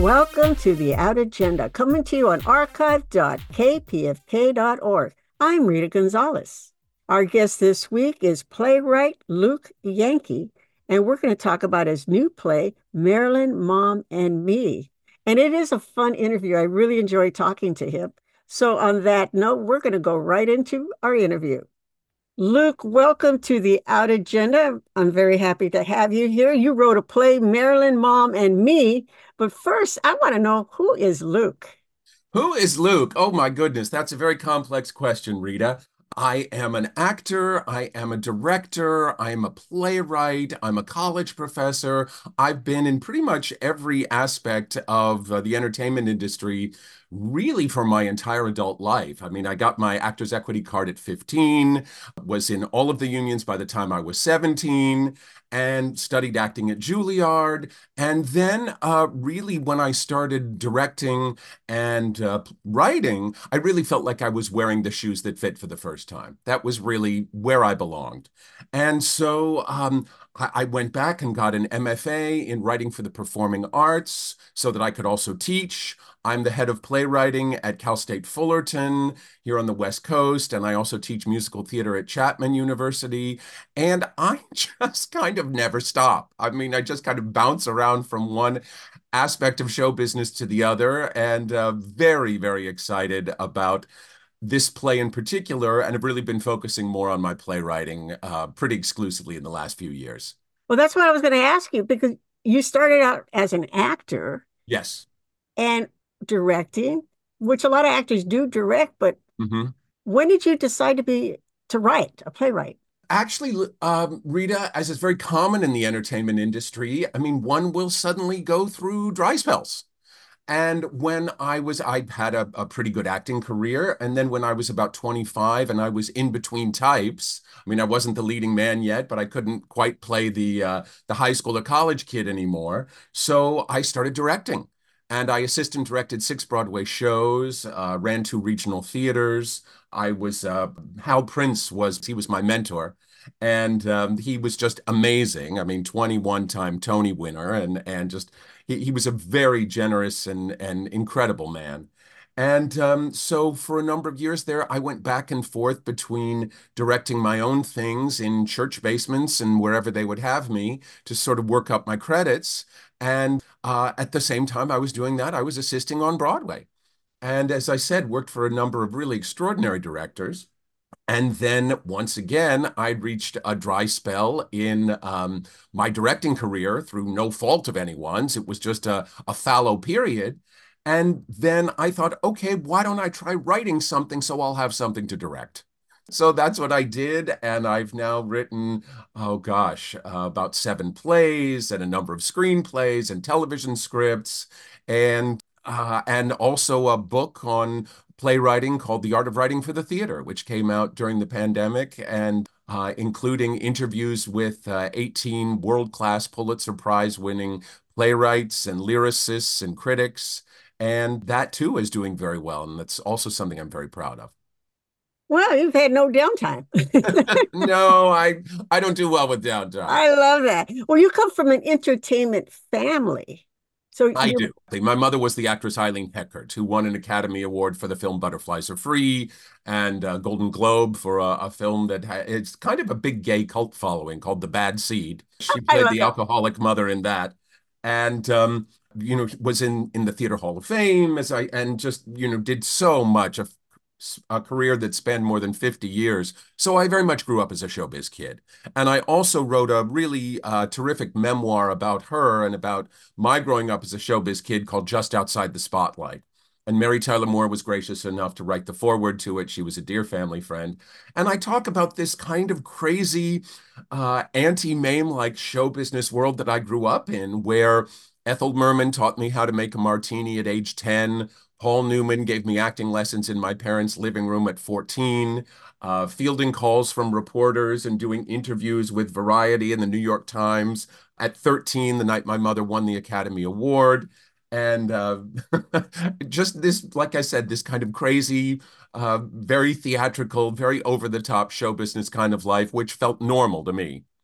Welcome to the Out Agenda, coming to you on archive.kpfk.org. I'm Rita Gonzalez. Our guest this week is playwright Luke Yankee, and we're going to talk about his new play, Marilyn, Mom, and Me. And it is a fun interview. I really enjoy talking to him. So on that note, we're going to go right into our interview. Luke, welcome to the Out Agenda. I'm very happy to have you here. You wrote a play, Marilyn, Mom, and Me. But first, I want to know, who is Luke? Who is Luke? Oh my goodness, that's a very complex question, Rita. I am an actor, I am a director, I'm a playwright, I'm a college professor. I've been in pretty much every aspect of the entertainment industry really for my entire adult life. I mean, I got my Actors Equity card at 15, was in all of the unions by the time I was 17, and studied acting at Juilliard. And then really when I started directing and writing, I really felt like I was wearing the shoes that fit for the first time. That was really where I belonged. And so I went back and got an MFA in writing for the performing arts so that I could also teach. I'm the head of playwriting at Cal State Fullerton here on the West Coast, and I also teach musical theater at Chapman University. And I just kind of never stop. I mean, I just kind of bounce around from one aspect of show business to the other, and very, very excited about this play in particular, and have really been focusing more on my playwriting pretty exclusively in the last few years. Well, that's what I was going to ask you because you started out as an actor Yes. and directing, which a lot of actors do direct, but Mhm. when did you decide to write, a playwright? Actually, Rita, as is very common in the entertainment industry, I mean, one will suddenly go through dry spells. And I had a pretty good acting career. And then when I was about 25 and I was in between types, I mean, I wasn't the leading man yet, but I couldn't quite play the high school or college kid anymore. So I started directing. And I assistant directed 6 Broadway shows, ran 2 regional theaters. I was Hal Prince he was my mentor, and he was just amazing. I mean, 21-time Tony winner, and just he was a very generous and incredible man. And so for a number of years there, I went back and forth between directing my own things in church basements and wherever they would have me to sort of work up my credits. And at the same time I was doing that, I was assisting on Broadway. And as I said, worked for a number of really extraordinary directors. And then once again, I'd reached a dry spell in my directing career through no fault of anyone's. It was just a fallow period. And then I thought, okay, why don't I try writing something so I'll have something to direct? So that's what I did. And I've now written, oh gosh, about 7 plays and a number of screenplays and television scripts, and also a book on playwriting called The Art of Writing for the Theater, which came out during the pandemic, and including interviews with 18 world-class Pulitzer Prize winning playwrights and lyricists and critics. And that too is doing very well. And that's also something I'm very proud of. Well, you've had no downtime. No, I don't do well with downtime. I love that. Well, you come from an entertainment family. So I you, do. My mother was the actress Eileen Heckert, who won an Academy Award for the film Butterflies Are Free and a Golden Globe for a film it's kind of a big gay cult following called The Bad Seed. She I played love the that. alcoholic mother in that. And was in the Theater Hall of Fame and just, did so much, a career that spanned more than 50 years. So I very much grew up as a showbiz kid. And I also wrote a really terrific memoir about her and about my growing up as a showbiz kid called Just Outside the Spotlight. And Mary Tyler Moore was gracious enough to write the foreword to it. She was a dear family friend. And I talk about this kind of crazy, anti-MAME like show business world that I grew up in, where Ethel Merman taught me how to make a martini at age 10. Paul Newman gave me acting lessons in my parents' living room at 14, fielding calls from reporters and doing interviews with Variety and the New York Times at 13, the night my mother won the Academy Award. And just this, like I said, this kind of crazy, very theatrical, very over the top show business kind of life, which felt normal to me.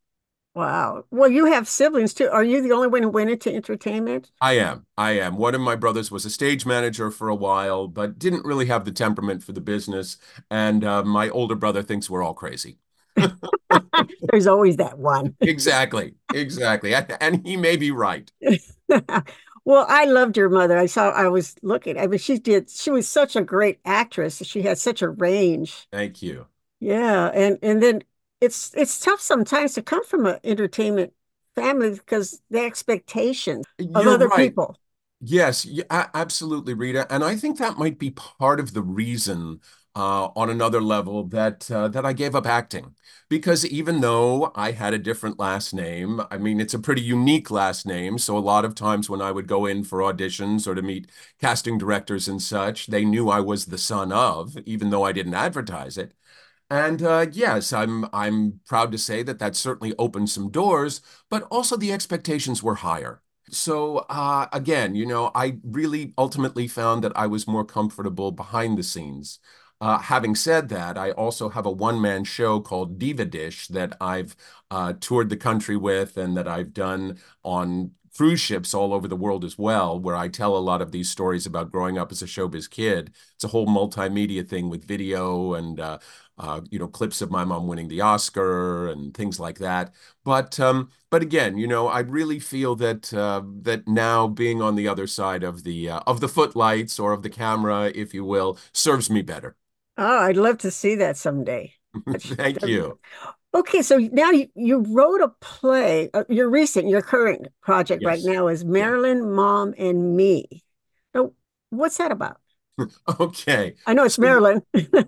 Wow. Well, you have siblings too. Are you the only one who went into entertainment? I am. I am. One of my brothers was a stage manager for a while, but didn't really have the temperament for the business. And my older brother thinks we're all crazy. There's always that one. Exactly. Exactly. And he may be right. Well, I loved your mother. I was looking. I mean, she was such a great actress. She had such a range. Thank you. Yeah, and then it's tough sometimes to come from an entertainment family because the expectations of You're other right. people. Yes, absolutely, Rita. And I think that might be part of the reason, on another level, that I gave up acting. Because even though I had a different last name, I mean, it's a pretty unique last name. So a lot of times when I would go in for auditions or to meet casting directors and such, they knew I was the son of, even though I didn't advertise it. And yes, I'm proud to say that that certainly opened some doors, but also the expectations were higher. So again, I really ultimately found that I was more comfortable behind the scenes. Having said that, I also have a one-man show called Diva Dish that I've toured the country with and that I've done on cruise ships all over the world as well, where I tell a lot of these stories about growing up as a showbiz kid. It's a whole multimedia thing with video and clips of my mom winning the Oscar and things like that. But again, I really feel that now being on the other side of the footlights or of the camera, if you will, serves me better. Oh, I'd love to see that someday. Thank That'd be you. good. Okay, so now you wrote a play. Your current project right Yes. now is Yeah. Marilyn, Mom, and Me. Now, what's that about? Okay. I know it's So Marilyn.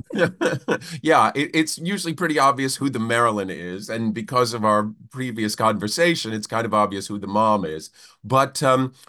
yeah, it's usually pretty obvious who the Marilyn is, and because of our previous conversation, it's kind of obvious who the mom is. But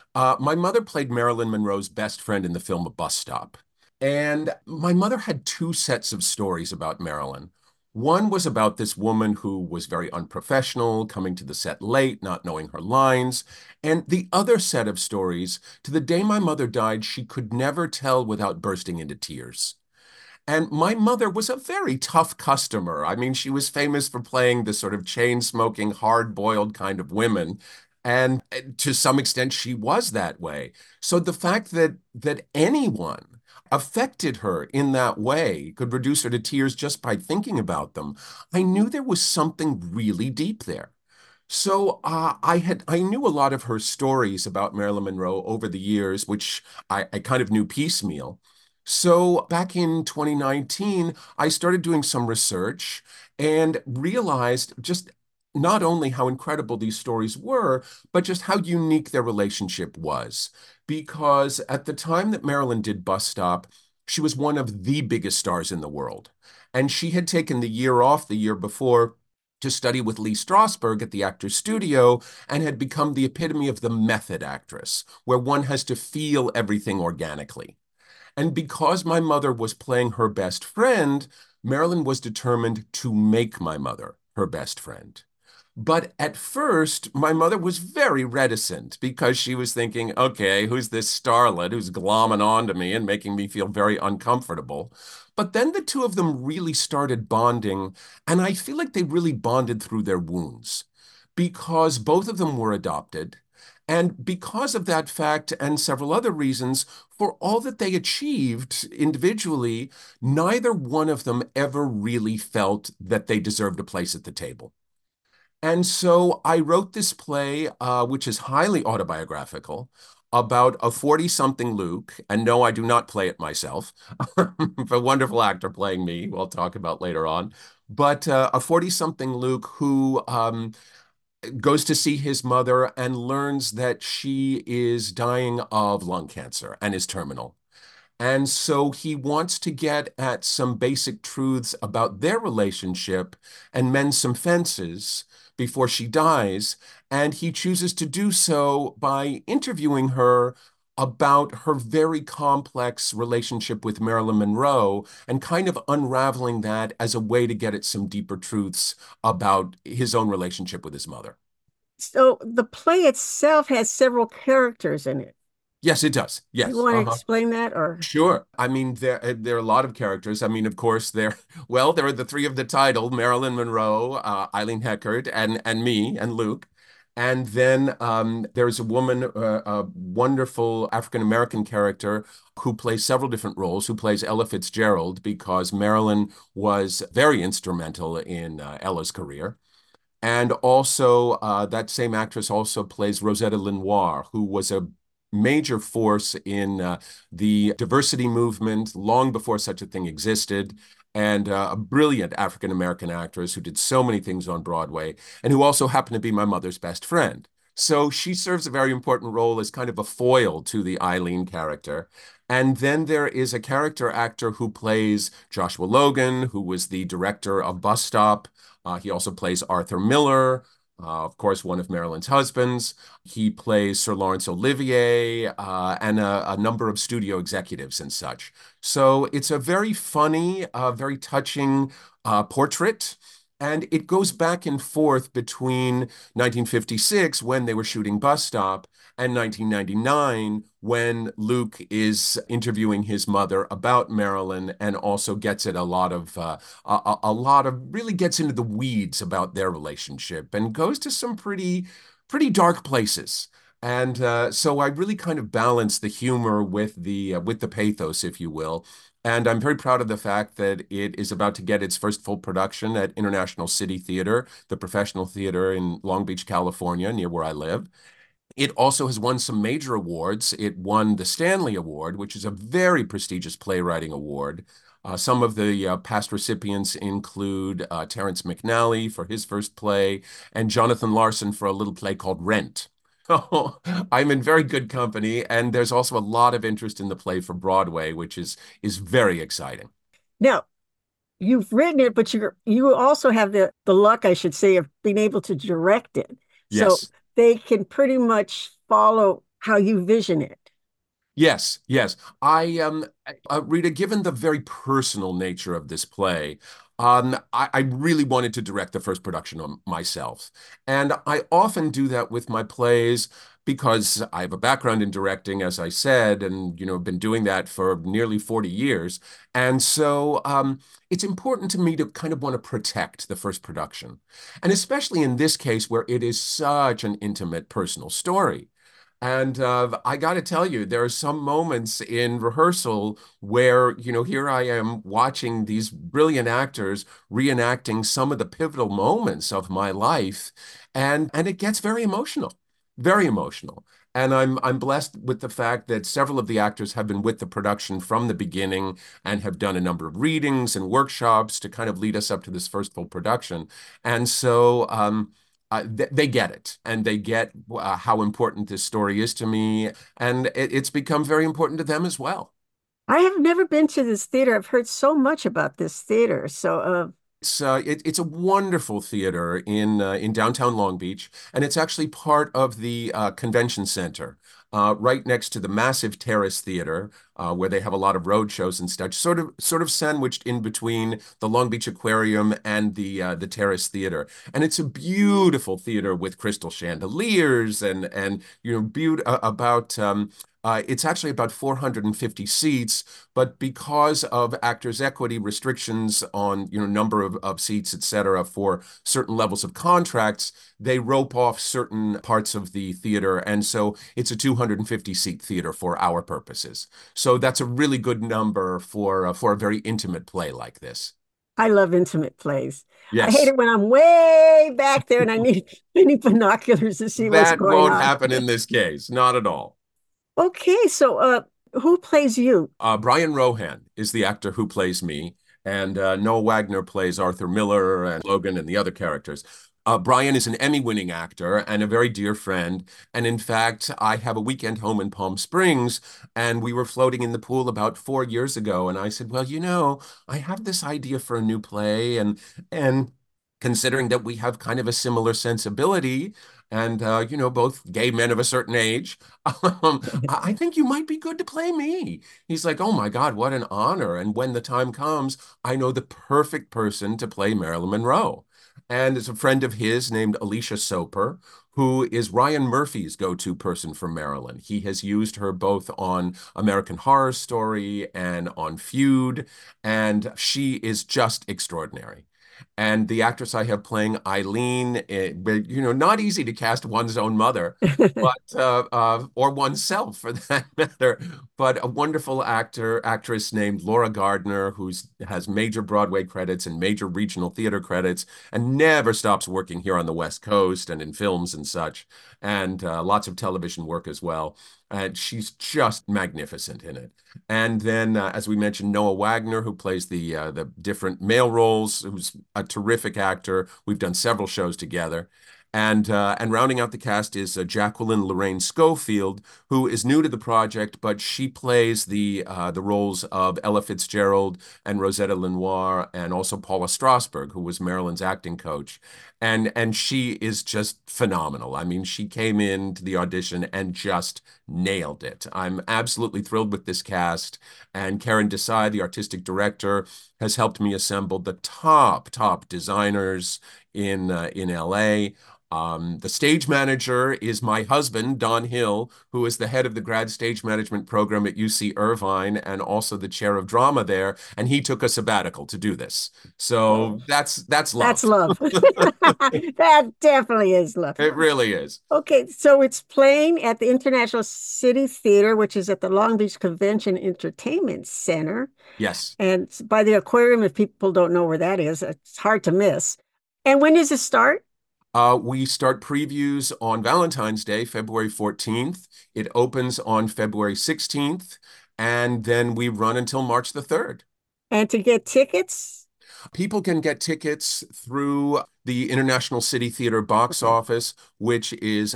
my mother played Marilyn Monroe's best friend in the film A Bus Stop, and my mother had two sets of stories about Marilyn. One was about this woman who was very unprofessional, coming to the set late, not knowing her lines, and the other set of stories, to the day my mother died, she could never tell without bursting into tears. And my mother was a very tough customer. I mean, she was famous for playing the sort of chain-smoking, hard-boiled kind of women. And to some extent, she was that way. So the fact that anyone affected her in that way could reduce her to tears just by thinking about them, I knew there was something really deep there. So I knew a lot of her stories about Marilyn Monroe over the years, which I kind of knew piecemeal. So back in 2019, I started doing some research and realized just not only how incredible these stories were, but just how unique their relationship was. Because at the time that Marilyn did Bus Stop, she was one of the biggest stars in the world. And she had taken the year off the year before to study with Lee Strasberg at the Actors Studio and had become the epitome of the method actress, where one has to feel everything organically. And because my mother was playing her best friend, Marilyn was determined to make my mother her best friend. But at first, my mother was very reticent because she was thinking, okay, who's this starlet who's glomming onto me and making me feel very uncomfortable? But then the two of them really started bonding, and I feel like they really bonded through their wounds because both of them were adopted. And because of that fact and several other reasons, for all that they achieved individually, neither one of them ever really felt that they deserved a place at the table. And so I wrote this play, which is highly autobiographical, about a 40-something Luke. And no, I do not play it myself. A wonderful actor playing me, we'll talk about later on. But a 40-something Luke who goes to see his mother and learns that she is dying of lung cancer and is terminal. And so he wants to get at some basic truths about their relationship and mend some fences before she dies. And he chooses to do so by interviewing her about her very complex relationship with Marilyn Monroe and kind of unraveling that as a way to get at some deeper truths about his own relationship with his mother. So the play itself has several characters in it. Yes, it does. You Yes. want to Uh-huh. explain that or? Sure. I mean, there are a lot of characters. I mean, of course, there are the three of the title: Marilyn Monroe, Eileen Heckard, and me and Luke. And then there's a woman, a wonderful African American character who plays several different roles, who plays Ella Fitzgerald because Marilyn was very instrumental in Ella's career. And also, that same actress also plays Rosetta Lenoir, who was a major force in the diversity movement long before such a thing existed, and a brilliant African American actress who did so many things on Broadway, and who also happened to be my mother's best friend. So she serves a very important role as kind of a foil to the Eileen character. And then there is a character actor who plays Joshua Logan, who was the director of Bus Stop. He also plays Arthur Miller, of course, one of Marilyn's husbands. He plays Sir Laurence Olivier and a number of studio executives and such. So it's a very funny, very touching portrait. And it goes back and forth between 1956, when they were shooting Bus Stop, and 1999, when Luke is interviewing his mother about Marilyn and also gets at a lot of really gets into the weeds about their relationship and goes to some pretty dark places. And so I really kind of balance the humor with the pathos, if you will. And I'm very proud of the fact that it is about to get its first full production at International City Theater, the professional theater in Long Beach, California, near where I live. It also has won some major awards. It won the Stanley Award, which is a very prestigious playwriting award. Some of the past recipients include Terrence McNally for his first play and Jonathan Larson for a little play called Rent. Oh, I'm in very good company, and there's also a lot of interest in the play for Broadway, which is very exciting. Now, you've written it, but you also have the luck, I should say, of being able to direct it. So Yes. they can pretty much follow how you vision it. Yes, yes. Rita, given the very personal nature of this play, I really wanted to direct the first production on myself. And I often do that with my plays because I have a background in directing, as I said, and, been doing that for nearly 40 years. And so, it's important to me to kind of want to protect the first production. And especially in this case where it is such an intimate personal story. And I got to tell you, there are some moments in rehearsal where, here I am watching these brilliant actors reenacting some of the pivotal moments of my life, and it gets very emotional, very emotional. And I'm blessed with the fact that several of the actors have been with the production from the beginning and have done a number of readings and workshops to kind of lead us up to this first full production. And so, they get it, and they get how important this story is to me, and it's become very important to them as well. I have never been to this theater. I've heard so much about this theater. So, It's a wonderful theater in downtown Long Beach, and it's actually part of the convention center, right next to the massive Terrace Theater, where they have a lot of road shows and such, sort of sandwiched in between the Long Beach Aquarium and the Terrace Theater. And it's a beautiful theater with crystal chandeliers and about it's actually about 450 seats, but because of Actors Equity restrictions on, number of seats, et cetera, for certain levels of contracts, they rope off certain parts of the theater. And so it's a 250 seat theater for our purposes. So that's a really good number for a very intimate play like this. I love intimate plays. I hate Yes, it when I'm way back there and I need binoculars to see what's that going won't on. happen in this case. Not at all. Okay, so who plays you? Brian Rohan is the actor who plays me, and Noah Wagner plays Arthur Miller and Logan and the other characters. Brian is an Emmy-winning actor and a very dear friend. And in fact, I have a weekend home in Palm Springs, and we were floating in the pool about 4 years ago. And I said, "Well, I have this idea for a new play, and considering that we have kind of a similar sensibility, and both gay men of a certain age, I think you might be good to play me." He's like, "Oh my God, what an honor. And when the time comes, I know the perfect person to play Marilyn Monroe." And there's a friend of his named Alicia Soper, who is Ryan Murphy's go-to person from Maryland. He has used her both on American Horror Story and on Feud, and she is just extraordinary. And the actress I have playing Eileen, not easy to cast one's own mother, but or oneself for that matter. But a wonderful actress named Laura Gardner, who's has major Broadway credits and major regional theater credits, and never stops working here on the West Coast and in films and such, and lots of television work as well. And she's just magnificent in it. And then, as we mentioned, Noah Wagner, who plays the different male roles, who's a terrific actor. We've done several shows together. And rounding out the cast is Jacqueline Lorraine Schofield, who is new to the project, but she plays the roles of Ella Fitzgerald and Rosetta Lenoir, and also Paula Strasberg, who was Marilyn's acting coach. And she is just phenomenal. I mean, she came into the audition and just nailed it. I'm absolutely thrilled with this cast. And Karen Desai, the artistic director, has helped me assemble the top designers in LA. The stage manager is my husband, Don Hill, who is the head of the grad stage management program at UC Irvine and also the chair of drama there. And he took a sabbatical to do this. So Oh, that's that's love. love. That definitely is love. It really is. Okay, so it's playing at the International City Theater, which is at the Long Beach Convention Entertainment Center. Yes. And it's by the aquarium, if people don't know where that is, it's hard to miss. And when does it start? We start previews on Valentine's Day, February 14th. It opens on February 16th, and then we run until March the 3rd. And to get tickets? People can get tickets through the International City Theater box Okay. office, which is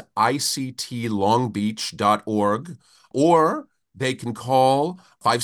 ictlongbeach.org, or they can call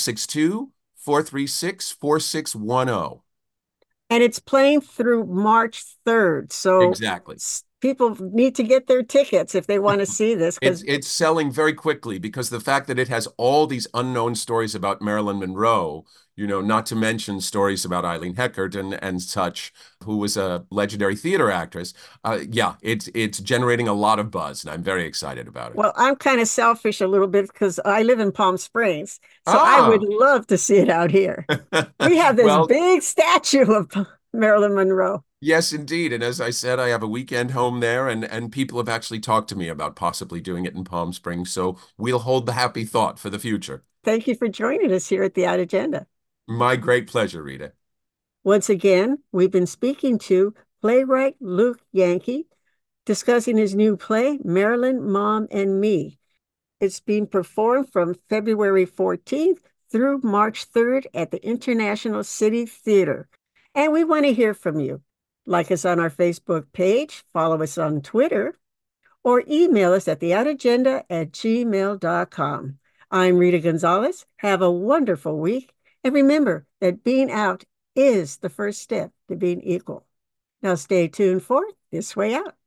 562-436-4610. And it's playing through March 3rd. So Exactly. people need to get their tickets if they want to see this It's because, it's selling very quickly because the fact that it has all these unknown stories about Marilyn Monroe, not to mention stories about Eileen Heckert and such, who was a legendary theater actress. Yeah, it's generating a lot of buzz, and I'm very excited about it. well, I'm kind of selfish a little bit because I live in Palm Springs. So I would Ah, love to see it out here. We have this well, big statue of Marilyn Monroe. yes, indeed. And as I said, I have a weekend home there, and people have actually talked to me about possibly doing it in Palm Springs. So we'll hold the happy thought for the future. Thank you for joining us here at the Out Agenda. My great pleasure, Rita. Once again, we've been speaking to playwright Luke Yankee, discussing his new play, Marilyn, Mom, and Me. It's being performed from February 14th through March 3rd at the International City Theater. And we want to hear from you. Like us on our Facebook page, follow us on Twitter, or email us at theoutagenda@gmail.com. I'm Rita Gonzalez. Have a wonderful week. And remember that being out is the first step to being equal. Now stay tuned for This Way Out.